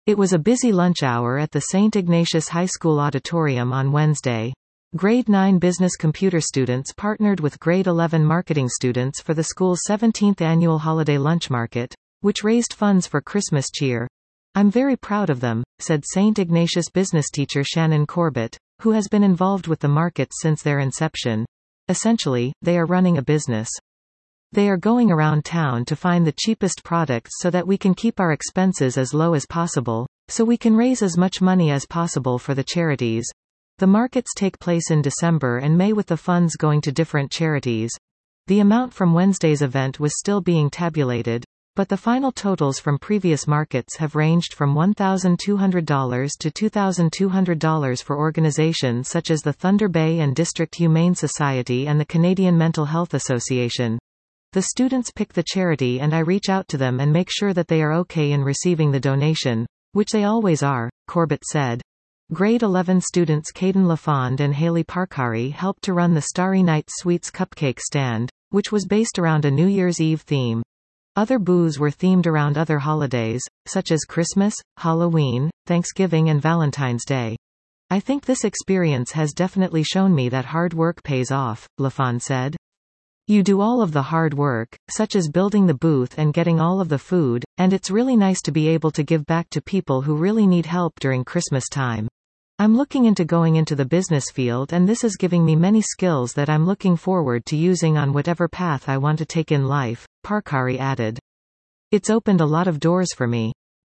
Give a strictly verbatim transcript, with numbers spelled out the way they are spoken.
It was a busy lunch hour at the Saint Ignatius High School auditorium on Wednesday. Grade nine business computer students partnered with Grade eleven marketing students for the school's seventeenth annual holiday lunch market, which raised funds for Christmas cheer. "I'm very proud of them," said Saint Ignatius business teacher Shannon Corbett, who has been involved with the markets since their inception. "Essentially, they are running a business. They are going around town to find the cheapest products so that we can keep our expenses as low as possible, so we can raise as much money as possible for the charities." The markets take place in December and May with the funds going to different charities. The amount from Wednesday's event was still being tabulated, but the final totals from previous markets have ranged from one thousand two hundred dollars to two thousand two hundred dollars for organizations such as the Thunder Bay and District Humane Society and the Canadian Mental Health Association. The students pick the charity and I reach out to them and make sure that they are okay in receiving the donation, which they always are, Corbett said. Grade eleven students Caden LaFond and Haley Parkari helped to run the Starry Night Sweets cupcake stand, which was based around a New Year's Eve theme. Other booths were themed around other holidays, such as Christmas, Halloween, Thanksgiving and Valentine's Day. "I think this experience has definitely shown me that hard work pays off," LaFond said. "You do all of the hard work, such as building the booth and getting all of the food, and it's really nice to be able to give back to people who really need help during Christmas time. I'm looking into going into the business field and this is giving me many skills that I'm looking forward to using on whatever path I want to take in life," Parkari added. "It's opened a lot of doors for me.